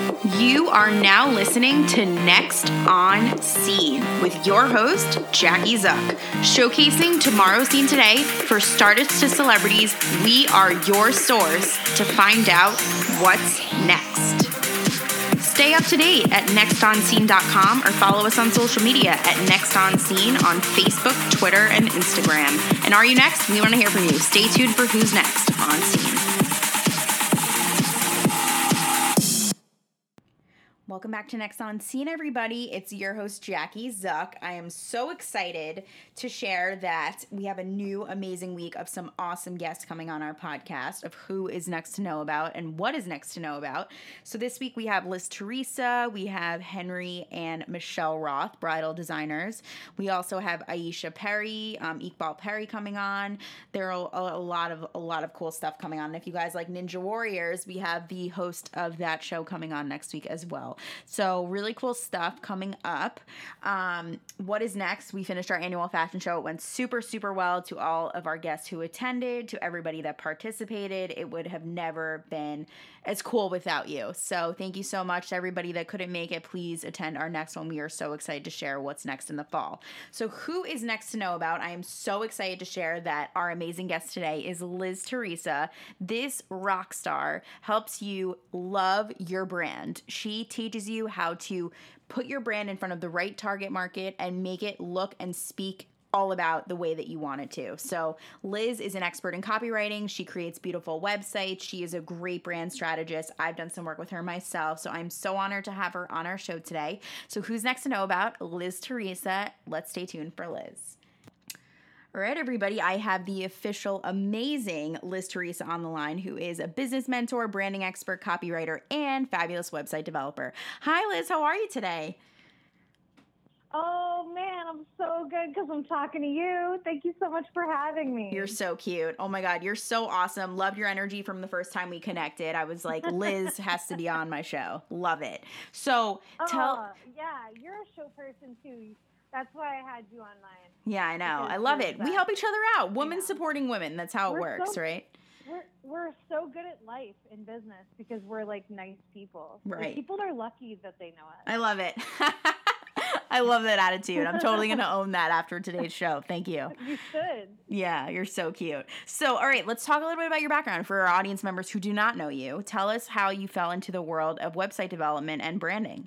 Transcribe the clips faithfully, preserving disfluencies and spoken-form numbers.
You are now listening to Next on Scene with your host, Jackie Zuck. Showcasing tomorrow's scene today for startups to celebrities, we are your source to find out what's next. Stay up to date at next on scene dot com or follow us on social media at Next On Scene on Facebook, Twitter, and Instagram. And are you next? We want to hear from you. Stay tuned for who's next on Scene. Welcome back to Next on Scene, everybody. It's your host, Jackie Zuck. I am so excited to share that we have a new amazing week of some awesome guests coming on our podcast of who is next to know about and what is next to know about. So this week we have Liz Teresa, we have Henry and Michelle Roth, bridal designers. We also have Aisha Perry, um, Iqbal Perry coming on. There are a, a lot of a lot of cool stuff coming on. And if you guys like Ninja Warriors, we have the host of that show coming on next week as well. So really cool stuff coming up. Um, what is next? We finished our annual fashion show. It went super, super well to all of our guests who attended, to everybody that participated. It would have never been as cool without you. So thank you so much to everybody that couldn't make it. Please attend our next one. We are so excited to share what's next in the fall. So who is next to know about? I am so excited to share that our amazing guest today is Liz Teresa. This rock star helps you love your brand. She teaches you how to put your brand in front of the right target market and make it look and speak all about the way that you want it to. So Liz is an expert in copywriting. She creates beautiful websites. She is a great brand strategist. I've done some work with her myself, so I'm so honored to have her on our show today. So who's next to know about? Liz Teresa. Let's stay tuned for Liz. All right, everybody, I have the official amazing Liz Teresa on the line, who is a business mentor, branding expert, copywriter, and fabulous website developer. Hi, Liz. How are you today? Oh, man, I'm so good because I'm talking to you. Thank you so much for having me. You're so cute. Oh, my God. You're so awesome. Loved your energy from the first time we connected. I was like, Liz has to be on my show. Love it. So tell. Oh, yeah, you're a show person, too. That's why I had you on mine. Yeah, I know. I love it. We help each other out. Women supporting women. That's how we're it works, so, right? We're we're so good at life in business because we're like nice people. Right. Like, people are lucky that they know us. I love it. I love that attitude. I'm totally going to own that after today's show. Thank you. You should. Yeah, you're so cute. So, all right, let's talk a little bit about your background for our audience members who do not know you. Tell us how you fell into the world of website development and branding.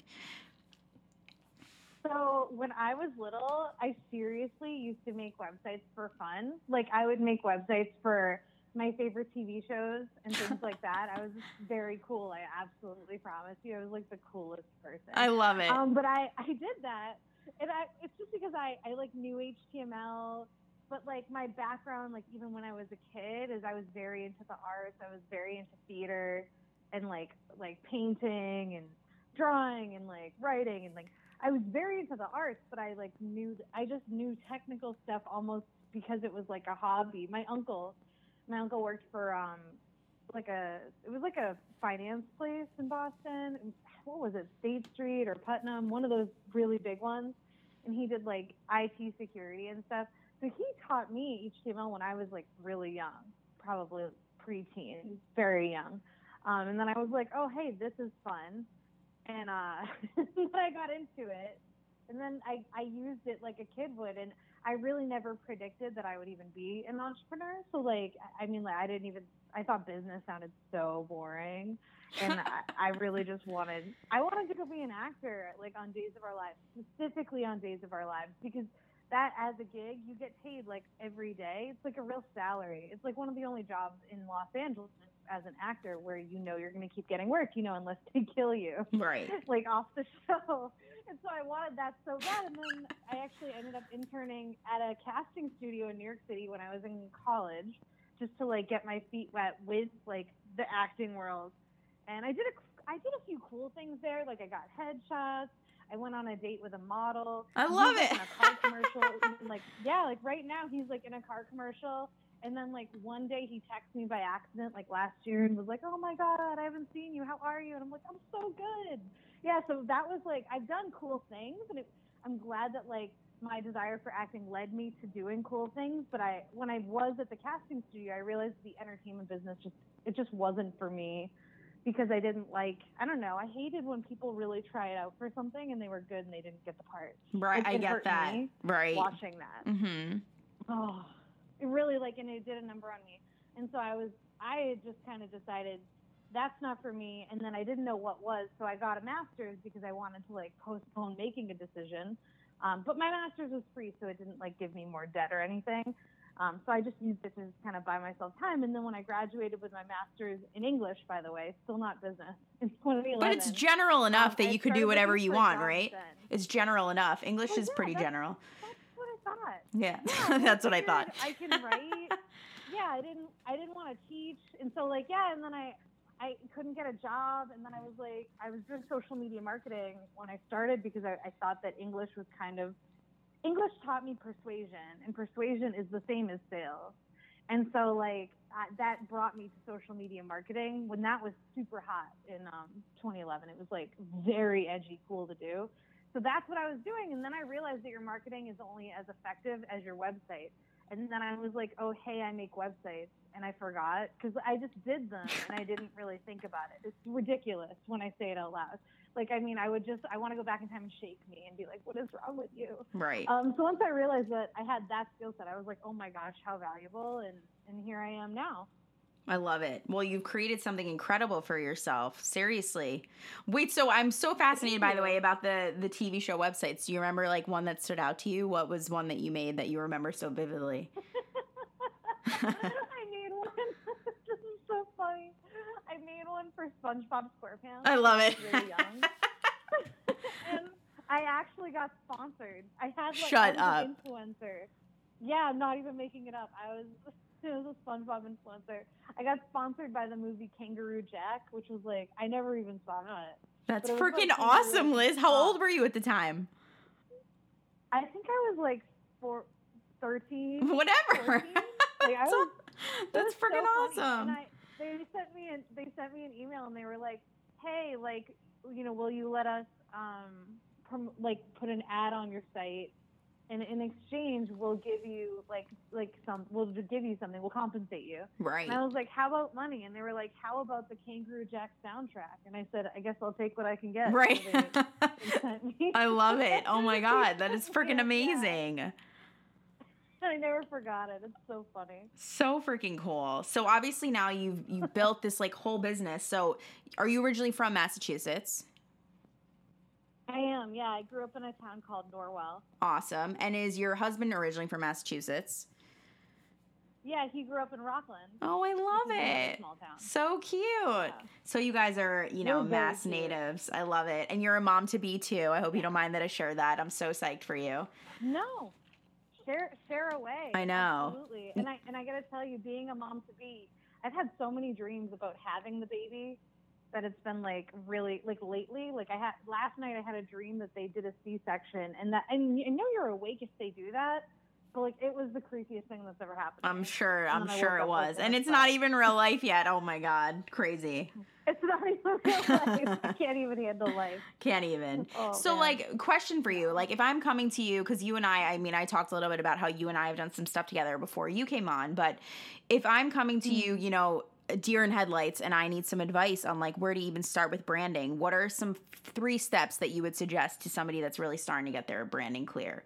So when I was little, I seriously used to make websites for fun. Like, I would make websites for my favorite T V shows and things like that. I was just very cool. I absolutely promise you. I was like the coolest person. I love it. Um, but I, I did that. And I, it's just because I, I like knew H T M L, but like my background, like even when I was a kid, is I was very into the arts. I was very into theater and like, like painting and drawing and like writing and like, I was very into the arts, but I like knew, I just knew technical stuff almost because it was like a hobby. My uncle, my uncle worked for um, like a, it was like a finance place in Boston. What was it? State Street or Putnam, one of those really big ones. And he did like I T security and stuff. So he taught me H T M L when I was like really young, probably preteen, very young. Um, and then I was like, oh, hey, this is fun. And uh, I got into it, and then I, I used it like a kid would, and I really never predicted that I would even be an entrepreneur. So, like, I mean, like, I didn't even, I thought business sounded so boring, and I, I really just wanted, I wanted to go be an actor, like, on Days of Our Lives, specifically on Days of Our Lives, because that, as a gig, you get paid, like, every day. It's like a real salary. It's like one of the only jobs in Los Angeles as an actor where you know you're going to keep getting work, you know, unless they kill you. Right. Like off the show. And so I wanted that so bad. And then I actually ended up interning at a casting studio in New York City when I was in college, just to like get my feet wet with like the acting world. And I did a, I did a few cool things there. Like I got headshots. I went on a date with a model. I love he was, it. Like, in a car commercial. Like, yeah, like right now he's like in a car commercial. And then, like, one day he texted me by accident, like, last year and was like, oh, my God, I haven't seen you. How are you? And I'm like, I'm so good. Yeah, so that was, like, I've done cool things. And it, I'm glad that, like, my desire for acting led me to doing cool things. But I, when I was at the casting studio, I realized the entertainment business just, it just wasn't for me. because I didn't like, I don't know, I hated when people really try it out for something and they were good and they didn't get the part. Right, it, I it get hurt that. Me right. Watching that. Mm-hmm. Oh, it really, like, and it did a number on me. And so I was, I had just kind of decided that's not for me. And then I didn't know what was. So I got a master's because I wanted to, like, postpone making a decision. Um, but my master's was free, so it didn't, like, give me more debt or anything. Um, so I just used it to just kind of buy myself time. And then when I graduated with my master's in English, by the way, still not business, in twenty eleven. But it's general enough um, that I you could do whatever you want, right? Then. It's general enough. English well, is yeah, pretty that's, general. That's what I thought. Yeah, yeah that's what I thought. I can write. yeah, I didn't. I didn't want to teach, and so like yeah, and then I, I couldn't get a job, and then I was like, I was doing social media marketing when I started because I, I thought that English was kind of, English taught me persuasion, and persuasion is the same as sales, and so like uh, that brought me to social media marketing when that was super hot in um, twenty eleven. It was like very edgy, cool to do. So that's what I was doing. And then I realized that your marketing is only as effective as your website. And then I was like, oh, hey, I make websites. And I forgot because I just did them and I didn't really think about it. It's ridiculous when I say it out loud. Like, I mean, I would just, I want to go back in time and shake me and be like, what is wrong with you? Right. Um, so once I realized that I had that skill set, I was like, oh my gosh, how valuable. And, and here I am now. I love it. Well, you've created something incredible for yourself. Seriously. Wait, so I'm so fascinated, by the way, about the, the T V show websites. Do you remember, like, one that stood out to you? What was one that you made that you remember so vividly? I made one. This is so funny. I made one for SpongeBob SquarePants. I love it. I was really young. And I actually got sponsored. I had, like, Shut I was up. an influencer. Yeah, I'm not even making it up. I was... It was a SpongeBob influencer. I got sponsored by the movie Kangaroo Jack, which was like, I never even saw it. That's it freaking like awesome, Liz. How old were you at the time? I think I was like four, thirteen. Whatever. fourteen. Like, I was, that's was freaking so awesome. And I, they sent me an, they sent me an email and they were like, hey, like, you know, will you let us um prom- like put an ad on your site? And in exchange, we'll give you like like some. We'll give you something. We'll compensate you. Right. And I was like, "How about money?" And they were like, "How about the Kangaroo Jack soundtrack?" And I said, "I guess I'll take what I can get." Right. So they, they sent me. I love it. Oh my God, that is freaking yeah, amazing. Yeah. I never forgot it. It's so funny. So freaking cool. So obviously now you've you built this like whole business. So are you originally from Massachusetts? I am, yeah. I grew up in a town called Norwell. Awesome. And is your husband originally from Massachusetts? Yeah, he grew up in Rockland. Oh, I love it. Small town. So cute. Yeah. So you guys are, you know, We're very Mass cute. natives. I love it. And you're a mom to be too. I hope you don't mind that I share that. I'm so psyched for you. No. Share share away. I know. Absolutely. And I and I gotta tell you, being a mom to be, I've had so many dreams about having the baby that it's been like really like lately. Like I had last night I had a dream that they did a C section and that and I know you're awake if they do that, but like it was the creepiest thing that's ever happened. I'm sure. And I'm then I sure woke it up was. like And this, it's but- not even real life yet. Oh my God. Crazy. It's not even real life. I can't even handle life. Can't even. Oh, So, man. like, question for you. Like, if I'm coming to you, because you and I, I mean, I talked a little bit about how you and I have done some stuff together before you came on, but if I'm coming to you, you know, deer in headlights, and I need some advice on, like, where to even start with branding, what are some three steps that you would suggest to somebody that's really starting to get their branding clear?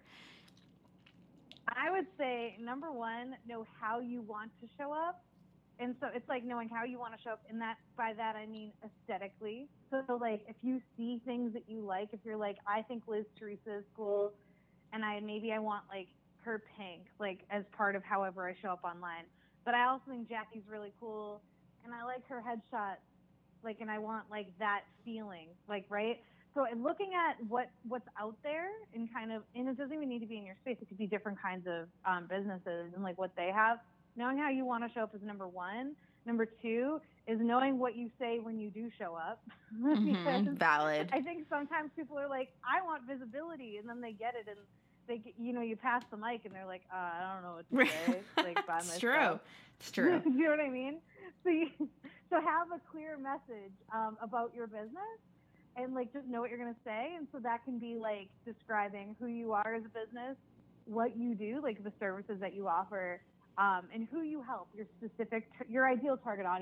I would say number one, know how you want to show up. And so it's like knowing how you want to show up. And that by that I mean aesthetically. So like if you see things that you like, if you're like, I think Liz Teresa is cool, and I maybe I want like her pink, like as part of however I show up online. But I also think Jackie's really cool, and I like her headshot, like, and I want like that feeling, like right. So in looking at what what's out there and kind of, and it doesn't even need to be in your space. It could be different kinds of um, businesses and like what they have. Knowing how you want to show up is number one. Number two is knowing what you say when you do show up. Mm-hmm. Valid. I think sometimes people are like, I want visibility, and then they get it, and they, get, you know, you pass the mic, and they're like, uh, I don't know what to say. Like, by It's myself. true. It's true. You know what I mean? So, you, so have a clear message um, about your business, and like just know what you're gonna say, and so that can be like describing who you are as a business, what you do, like the services that you offer. Um, and who you help, your specific, your ideal target audience.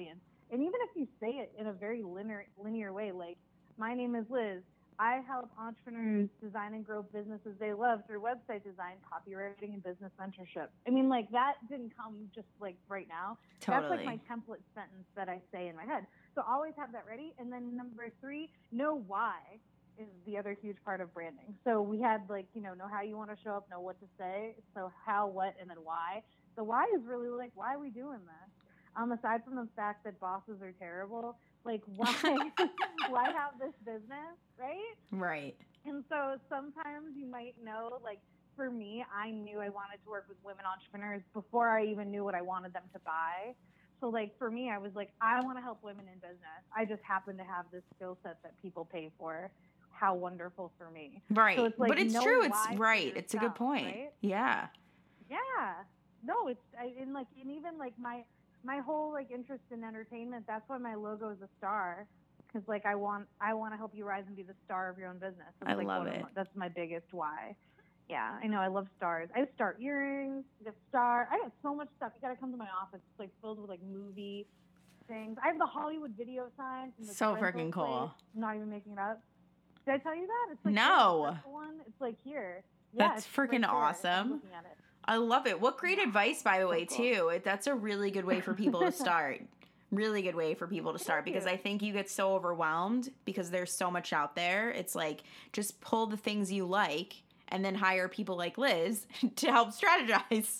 And even if you say it in a very linear, linear way, like, my name is Liz, I help entrepreneurs design and grow businesses they love through website design, copywriting, and business mentorship. I mean, like, that didn't come just like right now. Totally. That's like my template sentence that I say in my head. So always have that ready. And then number three, know why is the other huge part of branding. So we had like, you know, know how you want to show up, know what to say. So how, what, and then why. The why is really like, why are we doing this? Um, aside from the fact that bosses are terrible, like, why why have this business, right? Right. And so sometimes you might know, like, for me, I knew I wanted to work with women entrepreneurs before I even knew what I wanted them to buy. So, like, for me, I was like, I want to help women in business. I just happen to have this skill set that people pay for. How wonderful for me. Right. So it's like, but it's know true. It's why for right. It's a good yourself, point. right? Yeah. Yeah. No, it's, I, and like, and even like my, my whole like interest in entertainment, that's why my logo is a star. Cause like, I want, I want to help you rise and be the star of your own business. That's I like love one it. Of my, that's my biggest why. Yeah, I know. I love stars. I have star earrings, the star. I got so much stuff. You got to come to my office. It's like filled with like movie things. I have the Hollywood video sign. From the So rental freaking cool. place. I'm not even making it up. Did I tell you that? It's like No. the one. It's like here. Yeah, That's it's freaking right there. awesome. I'm looking at it. I love it. What great Yeah, advice, by the so way, cool. too. It, that's a really good way for people to start. Really good way for people to start Thank because you. I think you get so overwhelmed because there's so much out there. It's like just pull the things you like and then hire people like Liz to help strategize.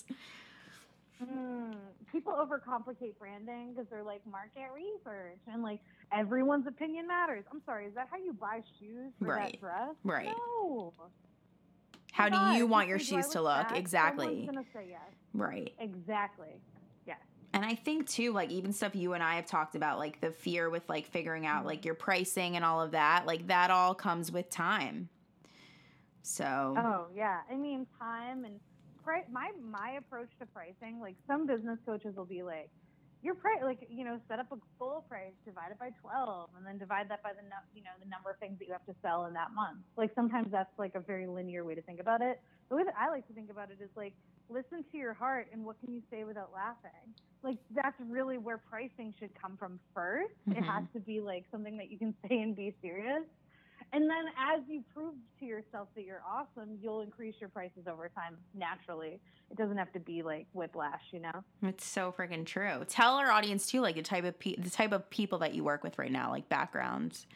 Mm, people overcomplicate branding because they're like market research and like everyone's opinion matters. I'm sorry, is that how you buy shoes for Right. that dress? Right. No. How Oh do God, you if want you your say, "Do I shoes to look look? fat?" Exactly. Someone's gonna say yes. Right. Exactly. Yes. And I think too, like even stuff you and I have talked about, like the fear with like figuring out Mm-hmm. like your pricing and all of that, like that all comes with time. So. Oh yeah, I mean time and price. My my approach to pricing, like some business coaches will be like, your price, like you know, set up a goal price, divide it by twelve, and then divide that by the nu- you know the number of things that you have to sell in that month. Like sometimes that's like a very linear way to think about it. The way that I like to think about it is like, listen to your heart and what can you say without laughing. Like that's really where pricing should come from first. Mhm. It has to be like something that you can say and be serious. And then as you prove to yourself that you're awesome, you'll increase your prices over time naturally. It doesn't have to be like whiplash, you know? It's so freaking true. Tell our audience too, like the type of pe- the type of people that you work with right now, like backgrounds.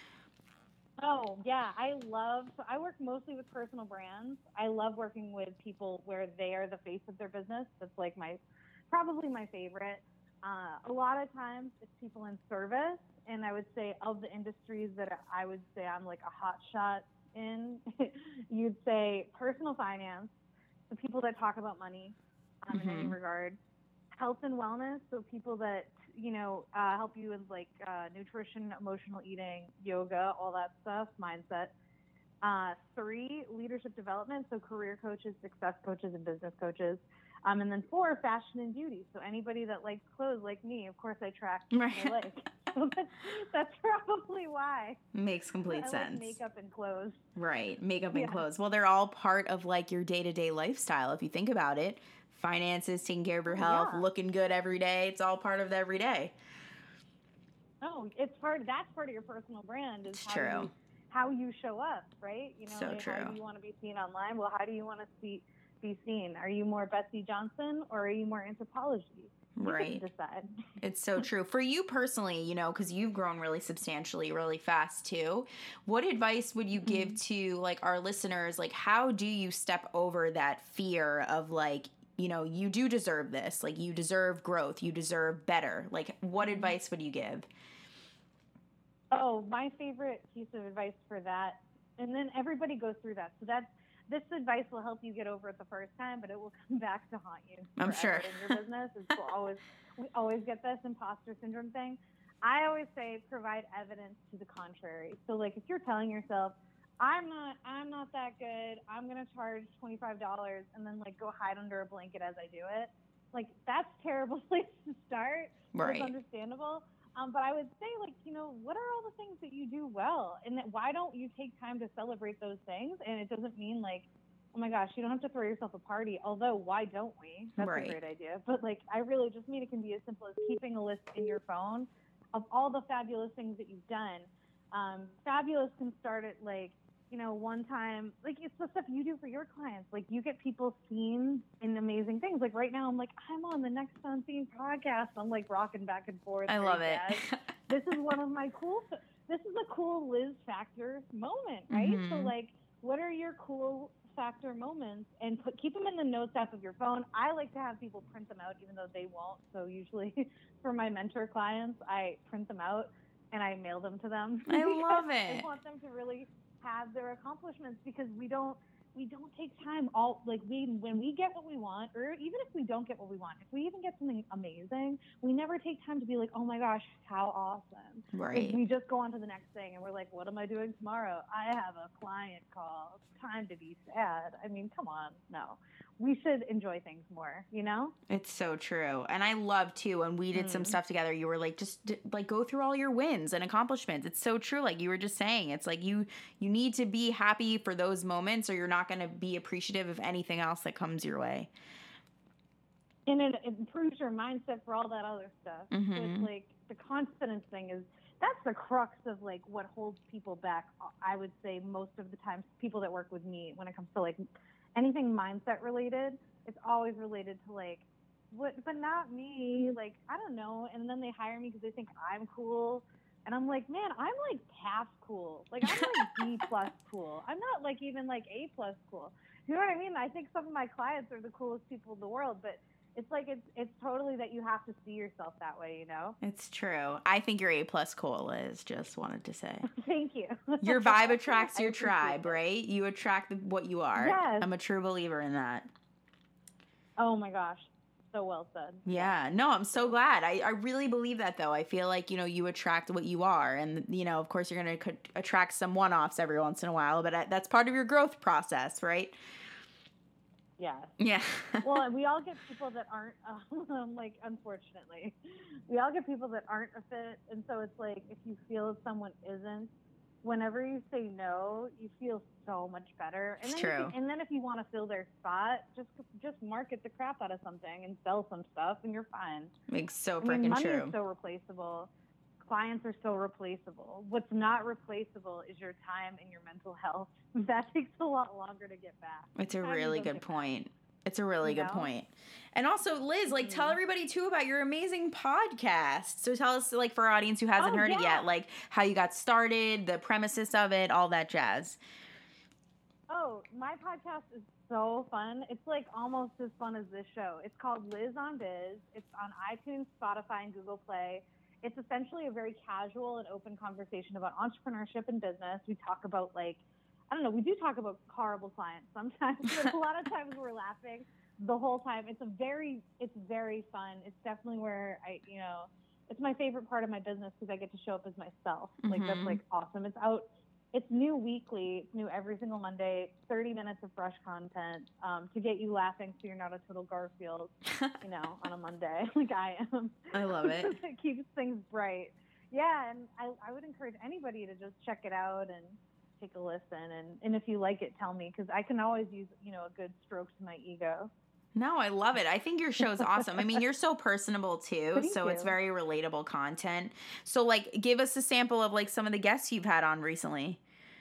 Oh, yeah. I love, so I work mostly with personal brands. I love working with people where they are the face of their business. That's like my, probably my favorite. Uh, a lot of times it's people in service. And I would say of the industries that I would say I'm like a hot shot in, you'd say personal finance, the people that talk about money um, in any Mhm. regard, health and wellness, so people that, you know, uh, help you with like uh, nutrition, emotional eating, yoga, all that stuff, mindset. Uh, three, leadership development, so career coaches, success coaches, and business coaches. Um, and then four, fashion and beauty. So anybody that likes clothes like me, of course I track what I like. So that's, that's probably why. Makes complete I sense. like makeup and clothes. Right. Makeup and Yeah. clothes. Well, they're all part of like your day-to-day lifestyle if you think about it. Finances, taking care of your Oh, health, yeah. looking good every day. It's all part of the everyday. Oh, it's part. That's part of your personal brand. Is It's how true. You, how you show up, right? You know, So like, true. how do you want to be seen online? Well, how do you want to see be seen? Are you more Betsy Johnson or are you more anthropology? You Right. can decide. It's so true. For you personally, you know, because you've grown really substantially, really fast too. What advice would you give Mm-hmm. to like our listeners? Like, how do you step over that fear of like, you know, you do deserve this. Like, you deserve growth. You deserve better. Like, what Mm-hmm. advice would you give? Oh, my favorite piece of advice for that, and then everybody goes through that. So that's this advice will help you get over it the first time, but it will come back to haunt you I'm forever sure. in your business. It's we'll always we always get this imposter syndrome thing. I always say provide evidence to the contrary. So like if you're telling yourself, I'm not I'm not that good, I'm gonna charge twenty-five dollars and then like go hide under a blanket as I do it, like that's a terrible place to start. But Right. it's understandable. Um, but I would say, like, you know, what are all the things that you do well? And that why don't you take time to celebrate those things? And it doesn't mean like, oh my gosh, you don't have to throw yourself a party. Although, why don't we? That's Right. a great idea. But like, I really just mean it can be as simple as keeping a list in your phone of all the fabulous things that you've done. Um, fabulous can start at like, you know, one time, like it's the stuff you do for your clients. Like you get people seen in amazing things. Like right now I'm like, I'm on the Next on Scene podcast. I'm like rocking back and forth. I love it. This is one of my cool, this is a cool Liz Factor moment, right? Mm-hmm. So like, what are your cool factor moments, and put keep them in the notes app of your phone. I like to have people print them out, even though they won't. So usually for my mentor clients, I print them out and I mail them to them. I love it. I want them to really have their accomplishments, because we don't we don't take time all like we when we get what we want, or even if we don't get what we want, if we even get something amazing, we never take time to be like, oh my gosh, how awesome. Right. Like, we just go on to the next thing and we're like, what am I doing tomorrow? I have a client call. Time to be sad. I mean, come on. No. We should enjoy things more, you know? It's so true. And I love too, when we did mm. some stuff together, you were like, just like go through all your wins and accomplishments. It's so true. Like you were just saying, it's like you, you need to be happy for those moments, or you're not going to be appreciative of anything else that comes your way. And it, it improves your mindset for all that other stuff. Mm-hmm. So it's like the confidence thing is, that's the crux of like what holds people back. I would say most of the time, people that work with me, when it comes to like anything mindset related, it's always related to like, what, but not me. Like, I don't know. And then they hire me because they think I'm cool. And I'm like, man, I'm like half cool. Like, I'm like B plus cool. I'm not like even like A plus cool. You know what I mean? I think some of my clients are the coolest people in the world, but it's like, it's it's totally that you have to see yourself that way, you know? It's true. I think you're A plus cool, Liz. Just wanted to say. Thank you. Your vibe attracts your tribe, right? You attract the, what you are. Yes. I'm a true believer in that. Oh my gosh. So well said. Yeah. No, I'm so glad. I, I really believe that, though. I feel like, you know, you attract what you are. And, you know, of course, you're going to attract some one-offs every once in a while, but I, that's part of your growth process, right? Yeah. Yeah. Well, we all get people that aren't, um, like, unfortunately, we all get people that aren't a fit. And so it's like, if you feel someone isn't, whenever you say no, you feel so much better. And it's then true. You can, and then if you want to fill their spot, just just market the crap out of something and sell some stuff, and you're fine. It's so I mean, freaking money true. Money is so replaceable. Clients are so replaceable. What's not replaceable is your time and your mental health. That takes a lot longer to get back. It's a really good point. Back. It's a really you good know? point. And also, Liz, like, mm-hmm. tell everybody, too, about your amazing podcast. So tell us, like, for our audience who hasn't oh, heard yeah. it yet, like, how you got started, the premises of it, all that jazz. Oh, my podcast is so fun. It's, like, almost as fun as this show. It's called Liz on Biz. It's on iTunes, Spotify, and Google Play. It's essentially a very casual and open conversation about entrepreneurship and business. We talk about, like, I don't know, we do talk about horrible clients sometimes, but a lot of times we're laughing the whole time. It's a very, it's very fun. It's definitely where I, you know, it's my favorite part of my business, because I get to show up as myself. Mm-hmm. Like, that's like awesome. It's out, it's new weekly. It's new every single Monday, thirty minutes of fresh content um, to get you laughing so you're not a total Garfield, you know, on a Monday like I am. I love it. It keeps things bright. Yeah, and I, I would encourage anybody to just check it out and take a listen. And, and if you like it, tell me, because I can always use, you know, a good stroke to my ego. No, I love it. I think your show's awesome. I mean, you're so personable too, Thank so you. It's very relatable content. So, like, give us a sample of, like, some of the guests you've had on recently.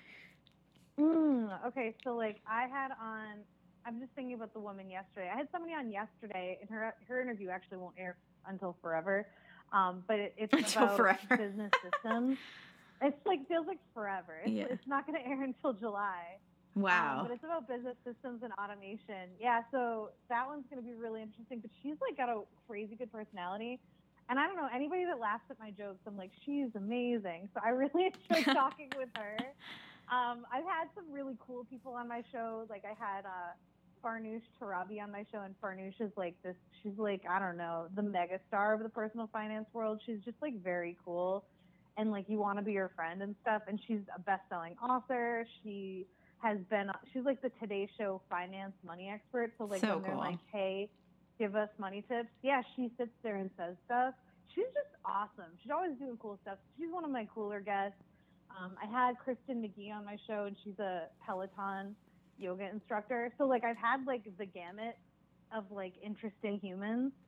Mm, okay, so, like, I had on, I'm just thinking about the woman yesterday. I had somebody on yesterday, and her her interview actually won't air until forever, um, but it, it's until about forever. business systems. It's, like, feels like forever. It's, yeah. it's not going to air until July. Wow. Um, but it's about business systems and automation. Yeah, so that one's going to be really interesting. But she's, like, got a crazy good personality. And I don't know, anybody that laughs at my jokes, I'm like, she's amazing. So I really enjoy talking with her. Um, I've had some really cool people on my show. Like, I had uh, Farnoosh Torabi on my show. And Farnoosh is, like, this, she's, like, I don't know, the mega star of the personal finance world. She's just, like, very cool. And, like, you want to be her friend and stuff. And she's a best-selling author. She has been, she's like the Today Show finance money expert. So like so when they're cool. like, hey, give us money tips. Yeah, she sits there and says stuff. She's just awesome. She's always doing cool stuff. She's one of my cooler guests. Um, I had Kristen McGee on my show, and she's a Peloton yoga instructor. So like I've had like the gamut of like interesting humans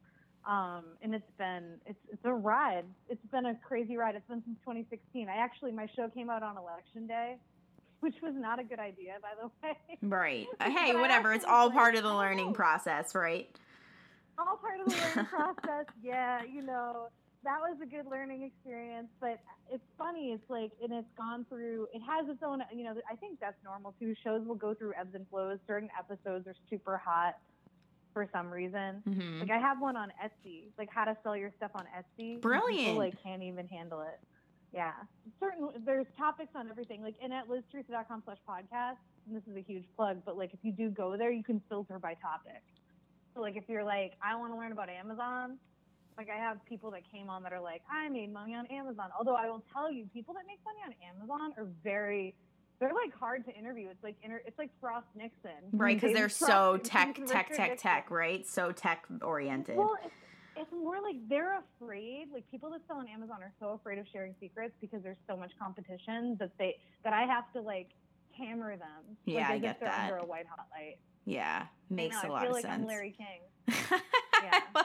Um, and it's been, it's, it's a ride. It's been a crazy ride. It's been since twenty sixteen. I actually, my show came out on election day, which was not a good idea, by the way. Right. Hey, whatever. It's all part of the learning process, right? All part of the learning process. Yeah, you know, that was a good learning experience. But it's funny. It's like, and it's gone through, it has its own, you know, I think that's normal too. Shows will go through ebbs and flows. Certain episodes are super hot for some reason. Mm-hmm. Like I have one on Etsy, like how to sell your stuff on Etsy. Brilliant. People like can't even handle it. Yeah. Certain, there's topics on everything. Like, and at liz teresa dot com slash podcast, and this is a huge plug, but like if you do go there, you can filter by topic. So like if you're like, I want to learn about Amazon, like I have people that came on that are like, I made money on Amazon. Although I will tell you, people that make money on Amazon are very, they're like hard to interview. It's like inter- it's like Frost Nixon. Right, because they're so tech, tech, tech, tech, right? So tech oriented. Well, it's, it's more like they're afraid. Like people that sell on Amazon are so afraid of sharing secrets because there's so much competition that they that I have to like hammer them. Yeah, like, I get they're that. Under a white hot light. Yeah, makes I know, a lot I feel of like sense. I'm Larry King. Yeah.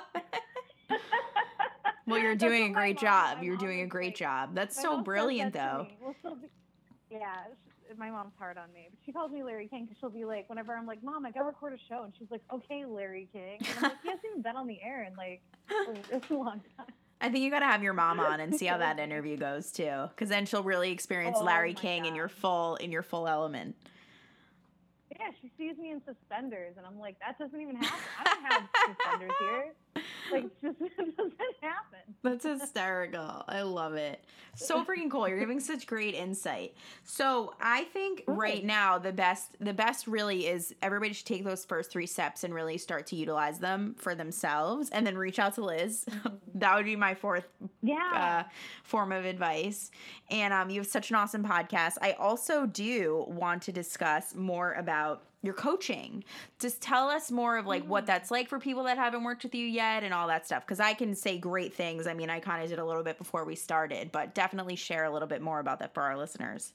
Well, you're doing a great mom, job. my You're mom doing a is great like- job. That's my so mom says brilliant, that to though. me. We'll still be, yeah, she, my mom's hard on me, but she calls me Larry King because she'll be like, whenever I'm like, Mom, I gotta record a show, and she's like, okay, Larry King. And I'm like, he hasn't even been on the air in like a, a long time. I think you got to have your mom on and see how that interview goes too, because then she'll really experience Oh, Larry my King in God. your full in your full element. Yeah, she sees me in suspenders, and I'm like, that doesn't even happen. I don't have suspenders here. Like, it just it doesn't happen. That's hysterical. I love it. So freaking cool. You're giving such great insight. So I think right now the best the best really is everybody should take those first three steps and really start to utilize them for themselves, and then reach out to Liz. That would be my fourth Yeah. uh, form of advice. And um, you have such an awesome podcast. I also do want to discuss more about your coaching. Just tell us more of like what that's like for people that haven't worked with you yet and all that stuff. Because I can say great things. I mean, I kind of did a little bit before we started, but definitely share a little bit more about that for our listeners.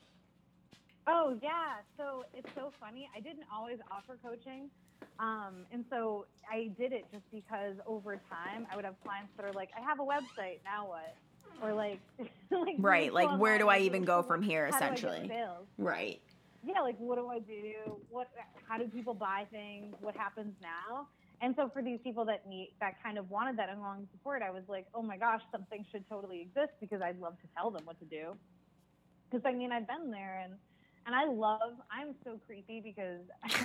Oh, yeah. So it's so funny. I didn't always offer coaching. Um, and so I did it just because over time I would have clients that are like, I have a website, now what? Or like, like Right. Like, where do I even go from here, how do I get essentially? sales? Right. Yeah, like what do I do? What? How do people buy things? What happens now? And so for these people that need that kind of wanted that ongoing support, I was like, oh my gosh, something should totally exist because I'd love to tell them what to do. Because I mean, I've been there and and I love. I'm so creepy because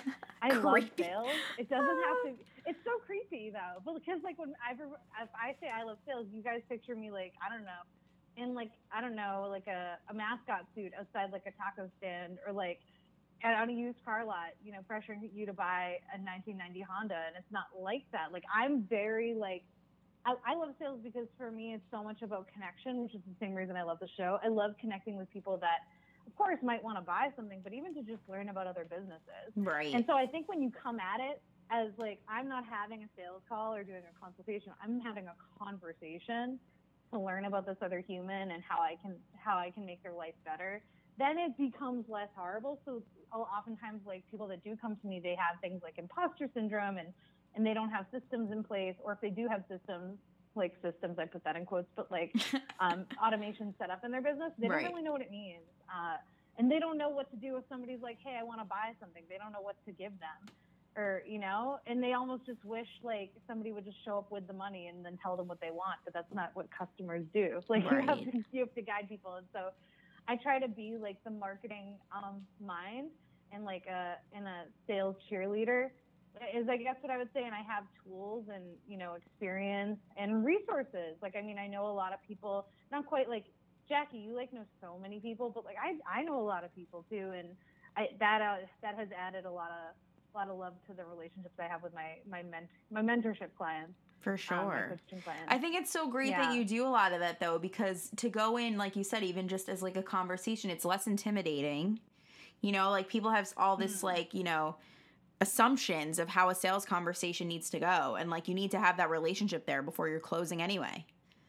I love Creepy. sales. It doesn't have to. It's so creepy though, but because like when I if I say I love sales, you guys picture me like I don't know. in like, I don't know, like a, a mascot suit outside like a taco stand or like at, on a used car lot, you know, pressuring you to buy a nineteen ninety Honda. And it's not like that. Like I'm very like, I, I love sales because for me, it's so much about connection, which is the same reason I love the show. I love connecting with people that of course might want to buy something, but even to just learn about other businesses. Right. And so I think when you come at it as like, I'm not having a sales call or doing a consultation, I'm having a conversation to learn about this other human and how I can how I can make their life better, then it becomes less horrible. So oftentimes, like people that do come to me, they have things like imposter syndrome and and they don't have systems in place, or if they do have systems, like systems, I put that in quotes, but like um, automation set up in their business, they Right. don't really know what it means. Uh, and they don't know what to do if somebody's like, hey, I want to buy something. They don't know what to give them. Or, you know, and they almost just wish like somebody would just show up with the money and then tell them what they want, but that's not what customers do. Like you have Right. to, you have to guide people. And so I try to be like the marketing um, mind and like a, and a sales cheerleader is I guess what I would say. And I have tools and, you know, experience and resources. Like, I mean, I know a lot of people, not quite like Jackie, you like know so many people, but like I, I know a lot of people too. And I, that, uh, that has added a lot of, a lot of love to the relationships I have with my my ment- my mentorship clients. For um, my sure. coaching clients. I think it's so great Yeah. that you do a lot of that though, because to go in, like you said, even just as like a conversation, it's less intimidating. You know, like people have all this Mhm. like, you know, assumptions of how a sales conversation needs to go. And like you need to have that relationship there before you're closing anyway.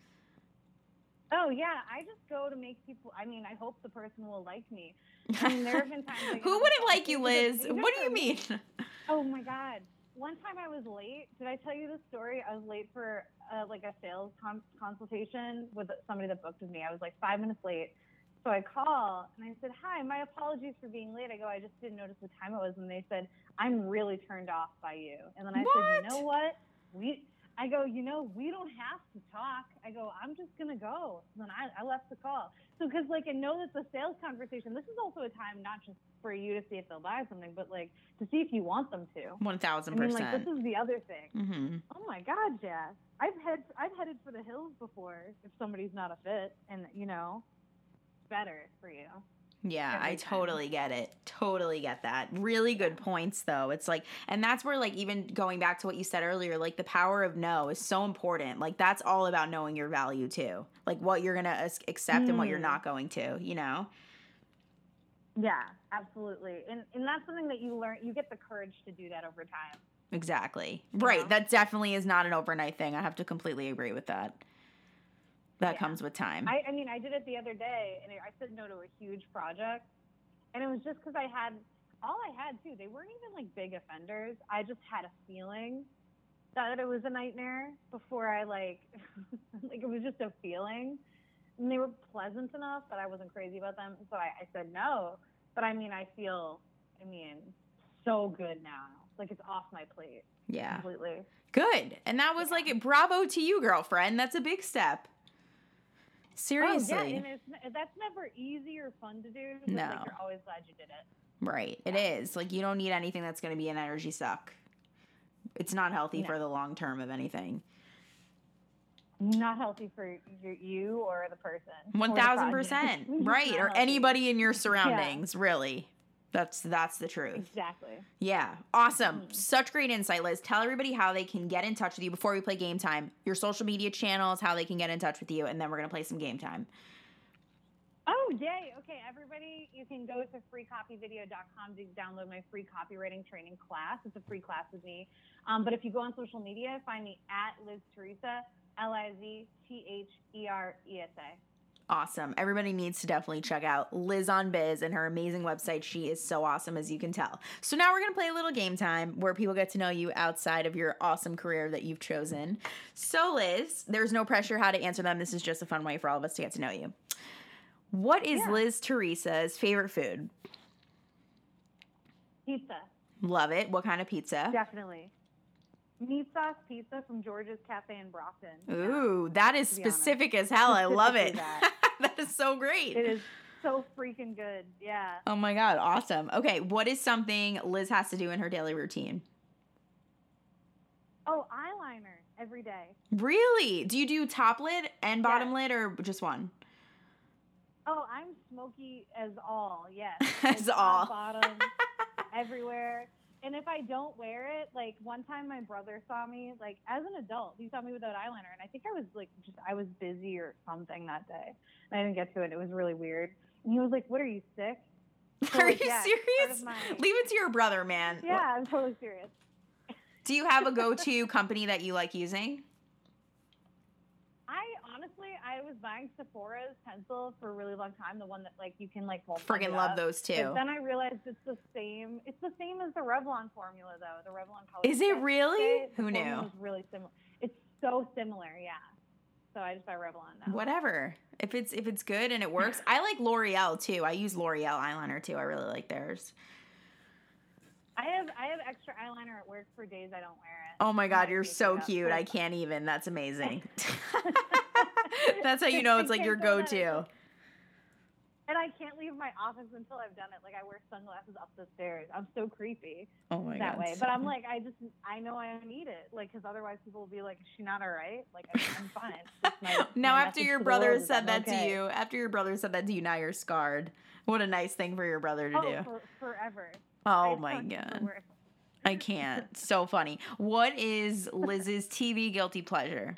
Oh yeah, I just go to make people. I mean, I hope the person will like me. I mean, there have been times. Like, Who I'm wouldn't like, like you, even- Liz? even What do for you me- mean? Oh my God. one time I was late. Did I tell you this story? I was late for uh, like a sales con- consultation with somebody that booked with me. I was like five minutes late. So I call and I said, hi, my apologies for being late. I go, I just didn't notice what time it was. And they said, I'm really turned off by you. And then I What? said, you know what? We, I go, you know, we don't have to talk. I go, I'm just going to go. And then I, I left the call. So, because, like, I know that the sales conversation, this is also a time not just for you to see if they'll buy something, but, like, to see if you want them to. one thousand I mean, percent. like, this is the other thing. Mm-hmm. Oh, my God, Jess. I've, head, I've headed for the hills before if somebody's not a fit and, you know, it's better for you. Yeah, Every I time. totally get it. Totally get that. Really good points, though. It's like, and that's where, like, even going back to what you said earlier, like, the power of no is so important. Like, that's all about knowing your value, too. Like, what you're going to accept mm. and what you're not going to, you know? Yeah, absolutely. And and that's something that you learn, you get the courage to do that over time. Exactly. You right. know? That definitely is not an overnight thing. I have to completely agree with that. That yeah. comes with time. I, I mean, I did it the other day, and I said no to a huge project, and it was just because I had, all I had, too, they weren't even, like, big offenders. I just had a feeling that it was a nightmare before I, like, like, it was just a feeling. And they were pleasant enough that I wasn't crazy about them, so I, I said no. But, I mean, I feel, I mean, so good now. Like, it's off my plate. Yeah. Completely. Good. And that was, yeah. like, bravo to you, girlfriend. That's a big step. Seriously. Oh, yeah, and it's, that's never easy or fun to do. But, no. Like, you're always glad you did it. Right. It yeah. is. Like, you don't need anything that's going to be an energy suck. It's not healthy no. for the long term of anything. Not healthy for you or the person. one thousand percent. Right. Or healthy. Anybody in your surroundings, yeah. really. That's that's the truth. Exactly. Yeah. Awesome. Mm-hmm. Such great insight, Liz. Tell everybody how they can get in touch with you before we play Game Time. Your social media channels, how they can get in touch with you, and then we're going to play some Game Time. Oh, yay. Okay, everybody, you can go to free copy video dot com to download my free copywriting training class. It's a free class with me. Um, but if you go on social media, find me at Liz Teresa, L I Z T H E R E S A. Awesome. Everybody needs to definitely check out Liz on Biz and her amazing website. She is so awesome, as you can tell. So now we're going to play a little Game Time where people get to know you outside of your awesome career that you've chosen. So, Liz, there's no pressure how to answer them. This is just a fun way for all of us to get to know you. What is yeah. Liz Teresa's favorite food? Pizza. Love it. What kind of pizza? Definitely. Meat sauce pizza from George's Cafe in Brockton. Ooh, yeah, that is specific honest. as hell. I love it. that. that is so great. It is so freaking good. Yeah. Oh my God. Awesome. Okay. What is something Liz has to do in her daily routine? Oh, eyeliner every day. Really? Do you do top lid and bottom yes. lid or just one? Oh, I'm smoky as all. Yes. as all. Bottom, everywhere. And if I don't wear it, like one time my brother saw me, like as an adult, he saw me without eyeliner. And I think I was like, just, I was busy or something that day. And I didn't get to it. It was really weird. And he was like, what, are you sick? So, are like, you yeah, serious? My... Leave it to your brother, man. Yeah, what? I'm totally serious. Do you have a go-to company that you like using? I honestly, I was buying Sephora's pencil for a really long time. The one that like you can like friggin' love up. those too. But then I realized it's the same. It's the same as the Revlon formula though. The Revlon color. Is it really? Who knew? It's really similar. It's so similar, yeah. So I just buy Revlon now. Whatever. If it's if it's good and it works, I like L'Oreal too. I use L'Oreal eyeliner too. I really like theirs. I have I have extra eyeliner at work for days I don't wear it. Oh my God, you're so cute. I can't even. That's amazing. That's how you know it's like your go-to. And I can't leave my office until I've done it. Like I wear sunglasses up the stairs. I'm so creepy. Oh my that God. way. So but I'm like, I just, I know I need it. Like, because otherwise people will be like, is she not all right? Like, I'm, I'm fine. It's my, now my after your brother said that okay. to you, after your brother said that to you, now you're scarred. What a nice thing for your brother to oh, do. For, forever. Oh my God. I can't. So funny. What is Liz's T V guilty pleasure?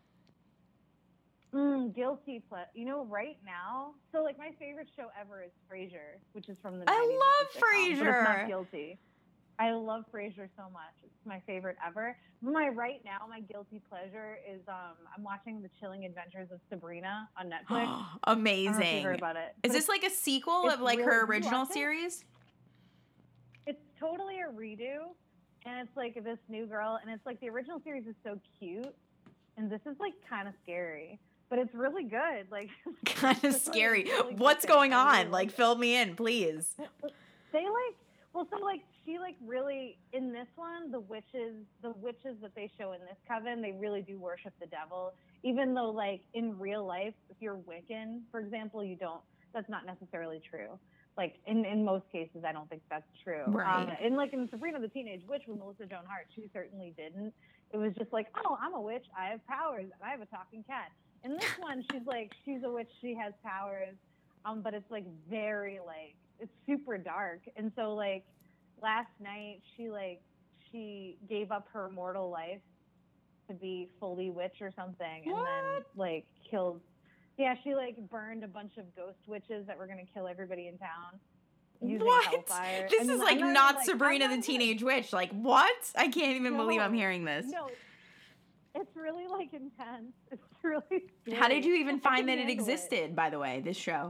Mm, guilty pleasure. You know, right now, so like my favorite show ever is Frasier, which is from the I nineties. love Frasier. But it's not guilty. I love Frasier so much. It's my favorite ever. My right now, my guilty pleasure is um I'm watching The Chilling Adventures of Sabrina on Netflix. Amazing. I don't know if you heard about it. Is this like a sequel of like really, her original series? It's totally a redo, and it's like this new girl, and it's like the original series is so cute, and this is like kind of scary, but it's really good. Like kind of scary. Really What's going on? Really like, like fill me in, please. They like well, so like she like really in this one, the witches, the witches that they show in this coven, they really do worship the devil. Even though like in real life, if you're Wiccan, for example, you don't. That's not necessarily true. Like in, in most cases, I don't think that's true. Right. Um, and like in Sabrina the Teenage Witch with Melissa Joan Hart, she certainly didn't. It was just like, oh, I'm a witch, I have powers, and I have a talking cat. In this one, she's like, she's a witch, she has powers, um, but it's like very like, it's super dark. And so like last night, she like, she gave up her mortal life to be fully witch or something, and what? then like killed. Yeah, she like burned a bunch of ghost witches that were gonna kill everybody in town. Using what? Hellfire. This and is like not, not like, Sabrina the Teenage Witch. Like what? I can't even no, believe I'm hearing this. No, it's really like intense. It's really. Scary. How did you even find that it existed? It. By the way, this show.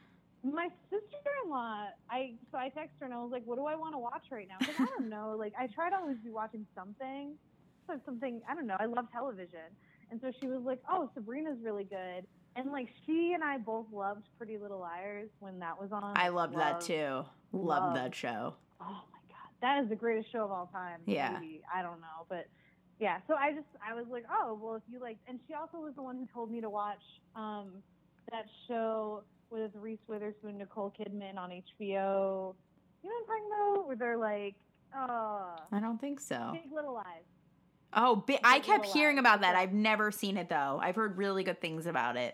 My sister-in-law, I so I texted her and I was like, "What do I want to watch right now?" Because I don't know. Like I try to always be watching something, so something I don't know. I love television, and so she was like, "Oh, Sabrina's really good." And, like, she and I both loved Pretty Little Liars when that was on. I loved, loved that, too. Loved, loved that show. Oh, my God. That is the greatest show of all time. Yeah. Maybe. I don't know. But, yeah. So, I just, I was like, oh, well, if you like, and she also was the one who told me to watch um, that show with Reese Witherspoon, Nicole Kidman on H B O. You know what I'm talking about? Where they're like, oh. I don't think so. Big Little Lies. Oh, bi- I kept hearing about that. I've never seen it, though. I've heard really good things about it.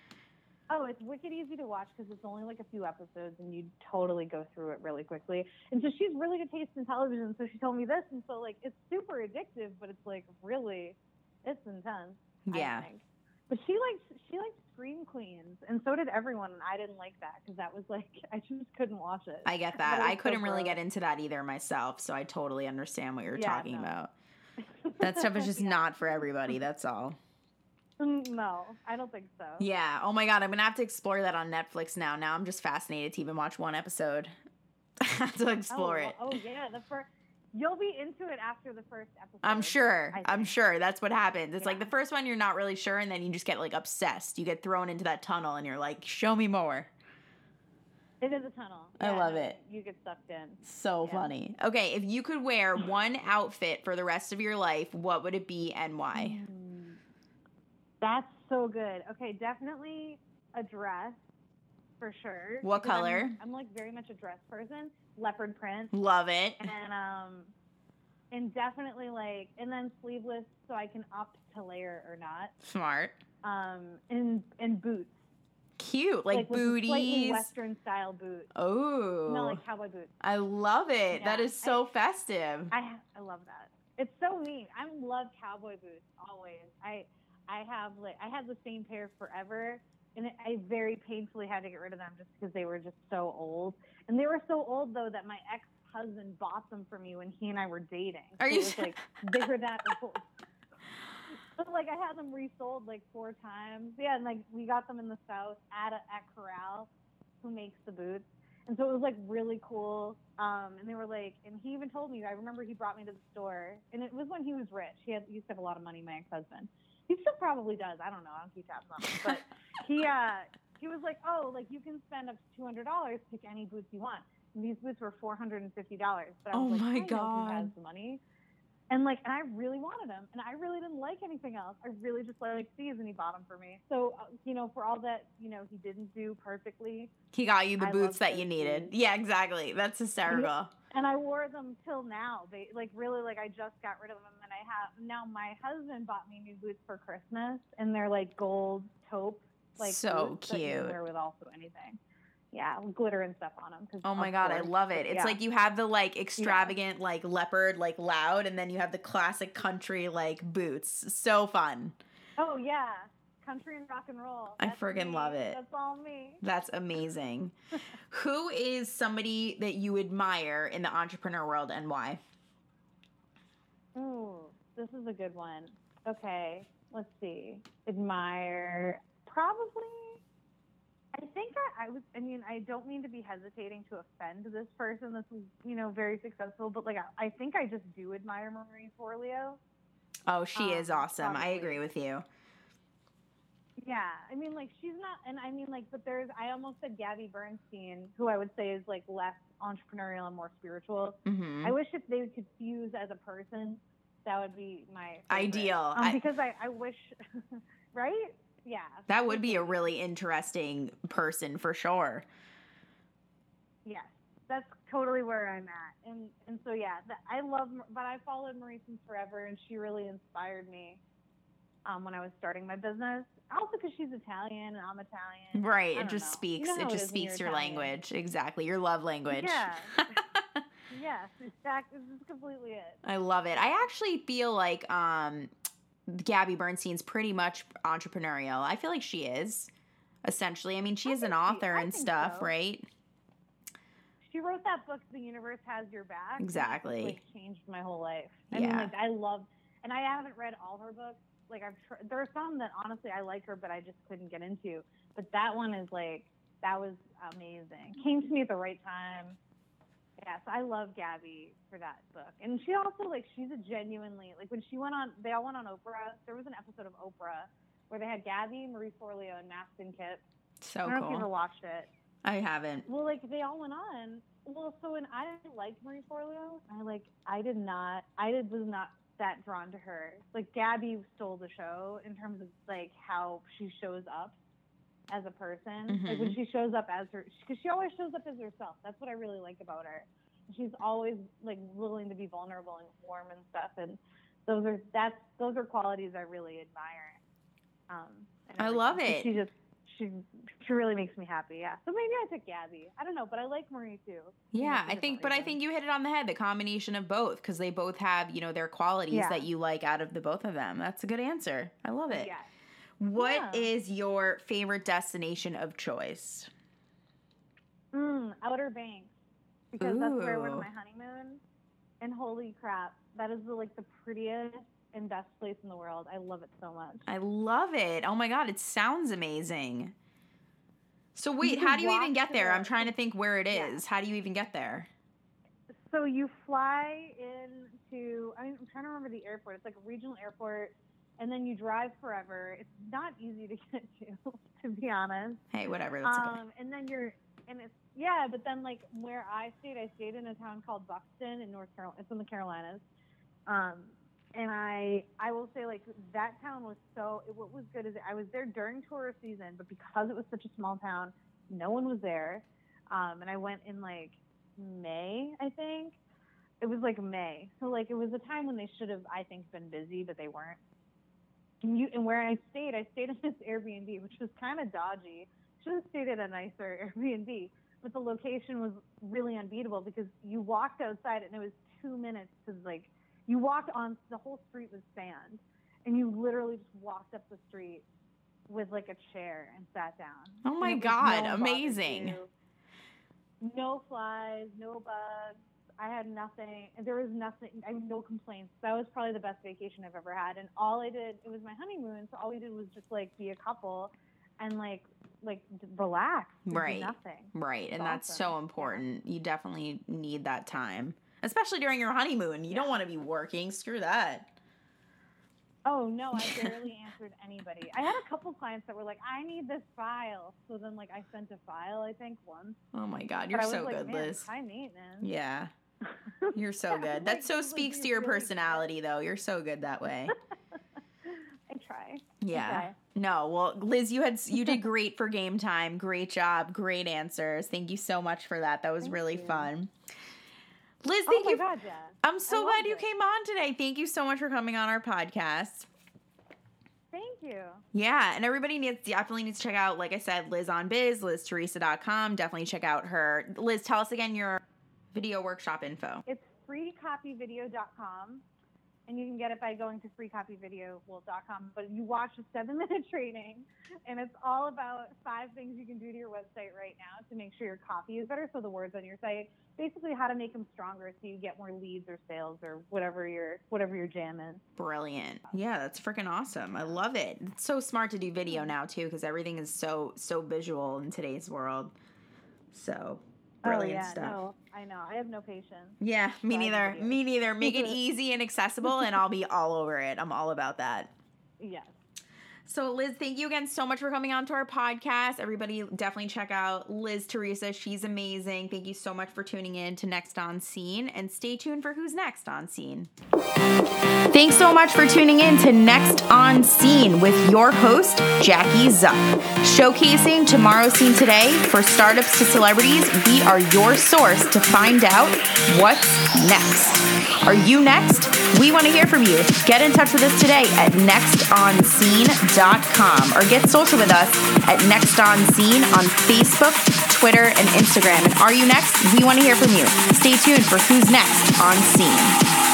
Oh, it's wicked easy to watch because it's only like a few episodes and you totally go through it really quickly. And so she's really good taste in television, so she told me this. And so, like, it's super addictive, but it's, like, really, it's intense, yeah. I think. But she liked, she liked Scream Queens, and so did everyone, and I didn't like that because that was, like, I just couldn't watch it. I get that. I couldn't so really get into that either myself, so I totally understand what you're yeah, talking no. about. That stuff is just yeah. not for everybody, that's all. No, I don't think so. Yeah. Oh my God, I'm going to have to explore that on Netflix now. Now I'm just fascinated to even watch one episode. I have to explore oh, it. Oh, yeah. The first, you'll be into it after the first episode. I'm sure. I'm sure. That's what happens. It's yeah. like the first one you're not really sure, and then you just get like obsessed. You get thrown into that tunnel, and you're like, show me more. It is a tunnel. I yeah, love no, it. You get sucked in. So yeah. funny. Okay, if you could wear one outfit for the rest of your life, what would it be and why? Mm, that's so good. Okay, definitely a dress for sure. What color? I'm, I'm like very much a dress person. Leopard print. Love it. And um, and definitely like, and then sleeveless so I can opt to layer or not. Smart. Um, and and boots. Cute, like, like booties. Slightly Western style boots. Oh. No, like cowboy boots. I love it. Yeah. That is so I, festive. I I love that. It's so neat. I love cowboy boots always. I I have like I had the same pair forever, and I very painfully had to get rid of them just because they were just so old. And they were so old though that my ex-husband bought them for me when he and I were dating. Are so you? It was like they were that old. But like I had them resold like four times. Yeah, and like we got them in the South at a, at Corral, who makes the boots. And so it was like really cool. Um, and they were like, and he even told me. I remember he brought me to the store, and it was when he was rich. He had he used to have a lot of money. My ex-husband. He still probably does. I don't know. I don't keep tabs on him. But he uh, he was like, oh, like you can spend up to two hundred dollars, pick any boots you want. And these boots were four hundred and fifty dollars. But I was oh like, my I God. know he has the money. And like, and I really wanted them, and I really didn't like anything else. I really just like these, and he bought them for me. So, uh, you know, for all that, you know, he didn't do perfectly. He got you the I boots that you boots. needed. Yeah, exactly. That's hysterical. And I wore them till now. They like really like I just got rid of them, and I have now. My husband bought me new boots for Christmas, and they're like gold taupe, like so boots that you cute. can wear with also anything. Yeah, glitter and stuff on them. Oh my God, I love it. It's yeah. like you have the like extravagant yeah. like leopard like loud, and then you have the classic country like boots. So fun. Oh yeah, country and rock and roll. That's I friggin' me. love it. That's all me. That's amazing. Who is somebody that you admire in the entrepreneur world, and why? Ooh, this is a good one. Okay, let's see. Admire, probably. I think I, I was, I mean, I don't mean to be hesitating to offend this person that's, you know, very successful, but like, I, I think I just do admire Marie Forleo. Oh, she um, is awesome. probably. I agree with you. Yeah. I mean, like, she's not, and I mean, like, but there's, I almost said Gabby Bernstein, who I would say is like less entrepreneurial and more spiritual. Mm-hmm. I wish if they could fuse as a person, that would be my favorite. Ideal. Um, I, because I, I wish, right? Yeah. That would be a really interesting person for sure. Yes, that's totally where I'm at. And and so, yeah, the, I love, but I followed Marie since forever, and she really inspired me um, when I was starting my business. Also because she's Italian and I'm Italian. Right. I It don't just know. speaks, You know it how just is when speaks you're your Italian. language. Exactly. Your love language. Yeah. Yes, exactly. This is completely it. I love it. I actually feel like um, Gabby Bernstein's pretty much entrepreneurial. I feel like she is, essentially. I mean, she I is an think she- author I and think stuff, so. right? She wrote that book, The Universe Has Your Back. Exactly. And that, like, changed my whole life. I Yeah. mean, like, I love, and I haven't read all her books. Like, I've tr- there are some that honestly I like her, but I just couldn't get into. But that one is like, that was amazing. Came to me at the right time. Yes, I love Gabby for that book. And she also, like, she's a genuinely, like, when she went on, they all went on Oprah. There was an episode of Oprah where they had Gabby, Marie Forleo, and Mastin Kipp. So I don't know if you ever cool. watched it. I haven't. Well, like, they all went on. Well, so when I didn't like Marie Forleo, I, like, I did not, I did, was not that drawn to her. Like, Gabby stole the show in terms of, like, how she shows up as a person. Mm-hmm. Like, when she shows up as her, because she always shows up as herself. That's what I really like about her. She's always, like, willing to be vulnerable and warm and stuff. And those are, that's, those are qualities I really admire. Um, and I love everything. it. She just, she, she really makes me happy. Yeah. So maybe I took Gabby. I don't know, but I like Marie too. Yeah, I think, but I think you hit it on the head, the combination of both, because they both have, you know, their qualities Yeah. that you like out of the both of them. That's a good answer. I love it. Yeah. What Yeah. is your favorite destination of choice? Mm, Outer Banks. Because that's where I went Ooh. on my honeymoon. And holy crap, that is the, like, the prettiest and best place in the world. I love it so much. I love it. Oh my God, it sounds amazing. So wait, You how can do you even walk get to there? the- I'm trying to think where it Yeah. is. How do you even get there? So you fly into, I mean, I'm trying to remember the airport. It's like a regional airport, and then you drive forever. It's not easy to get to, to be honest. Hey, whatever. That's okay. Um, and then you're, and it's, yeah, but then, like, where I stayed, I stayed in a town called Buxton in North Carolina. It's in the Carolinas. Um, and I, I will say, like, that town was so, it, what was good is I was there during tourist season, but because it was such a small town, no one was there. Um, and I went in, like, May, I think. It was, like, May. So, like, it was a time when they should have, I think, been busy, but they weren't. And, you, and where I stayed, I stayed in this Airbnb, which was kind of dodgy. Should have stayed at a nicer Airbnb. But the location was really unbeatable because you walked outside and it was two minutes to, like, you walked on, the whole street was sand. And you literally just walked up the street with, like, a chair and sat down. Oh my And it was- God, no one bothered amazing. you. No flies, no bugs. I had nothing. There was nothing. I had no complaints. That was probably the best vacation I've ever had. And all I did, it was my honeymoon, so all we did was just, like, be a couple and, like, like relax. and do Right. nothing. Right. And It's that's awesome. so important. You definitely need that time, especially during your honeymoon. You Yeah. don't want to be working. Screw that. Oh, no, I barely answered anybody. I had a couple clients that were like, I need this file. So then, like, I sent a file, I think, once. Oh my God. But You're I was so like, good, man, Liz. high maintenance. Yeah. You're so Yeah, good. like, That so it was like speaks you to your really- personality, though. You're so good that way. I try. Yeah. try. No, well, Liz, you had you did great for Game Time. Great job. Great answers. Thank you so much for that. That was Thank really you. fun. Liz, Oh thank my you. God, yeah. I'm so I glad loved you it. came on today. Thank you so much for coming on our podcast. Thank you. Yeah, and everybody needs definitely needs to check out, like I said, Liz on Biz, liz teresa dot com. Definitely check out her. Liz, tell us again your video workshop info. It's free copy video dot com. and you can get it by going to free copy video dot com. But you watch a seven-minute training, and it's all about five things you can do to your website right now to make sure your copy is better, so the words on your site, basically how to make them stronger so you get more leads or sales or whatever your whatever your jam is. Brilliant. Yeah, that's freaking awesome. I love it. It's so smart to do video now, too, because everything is so, so visual in today's world. So... Brilliant oh, yeah, stuff. No, I know. I have no patience. Yeah, me neither. Me neither. Make it easy and accessible, and I'll be all over it. I'm all about that. Yes. So, Liz, thank you again so much for coming on to our podcast. Everybody definitely check out Liz Teresa. She's amazing. Thank you so much for tuning in to Next on Scene, and stay tuned for who's next on Scene. Thanks so much for tuning in to Next on Scene with your host, Jackie Zuck. Showcasing tomorrow's scene today, for startups to celebrities, we are your source to find out what's next. Are you next? We want to hear from you. Get in touch with us today at next on scene dot com or get social with us at Next on Scene on Facebook, Twitter, and Instagram. And are you next? We want to hear from you. Stay tuned for who's next on Scene.